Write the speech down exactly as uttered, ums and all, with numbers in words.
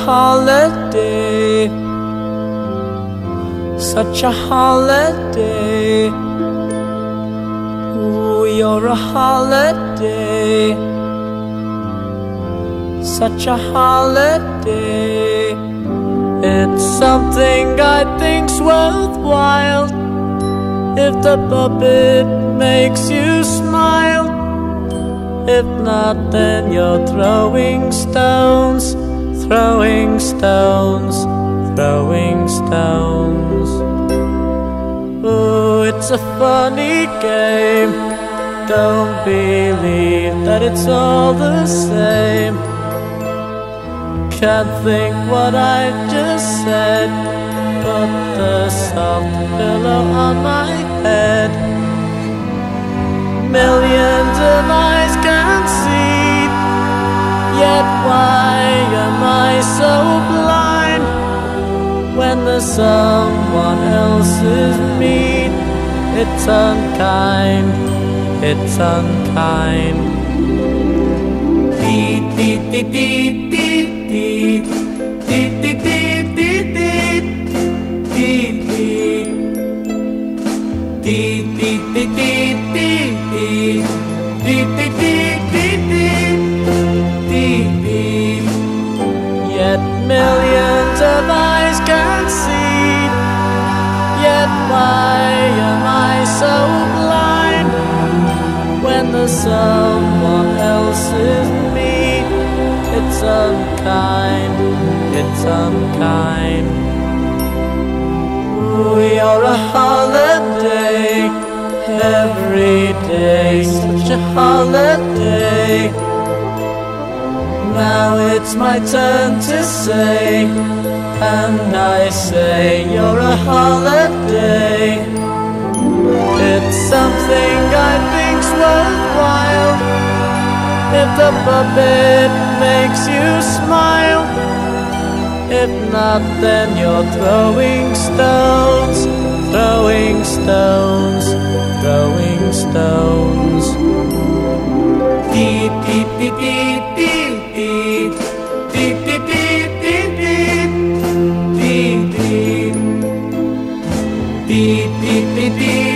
holiday, such a holiday. Ooh, you're a holiday, such a holiday. It's something I think's worthwhile if the puppet makes you smile. If not, then you're throwing stones, throwing stones, throwing stones. Ooh, it's a funny game. Don't believe that it's all the same. Can't think what I just said. Put the soft pillow on my head. Millions of eyes can see, yet why am I so blind? When there's someone else's mean, it's unkind, it's unkind. Deed, deed, deed, deed, deed, deed, deed, deed, deed, deed, deed, deed, deed, deed, deed. Yet millions of eyes can see, yet why am I so blind? When there's someone else's me, it's unkind, it's unkind. You're a holiday, every day, such a holiday. Now it's my turn to say, and I say you're a holiday. It's something I think's worthwhile if the puppet makes you smile. If not, then you're throwing stones, throwing stones, throwing stones. Deed, deed, deed, deed, deed, deed, deed, deed, deed, deed, deed, deed, deed, deed, deed, deed.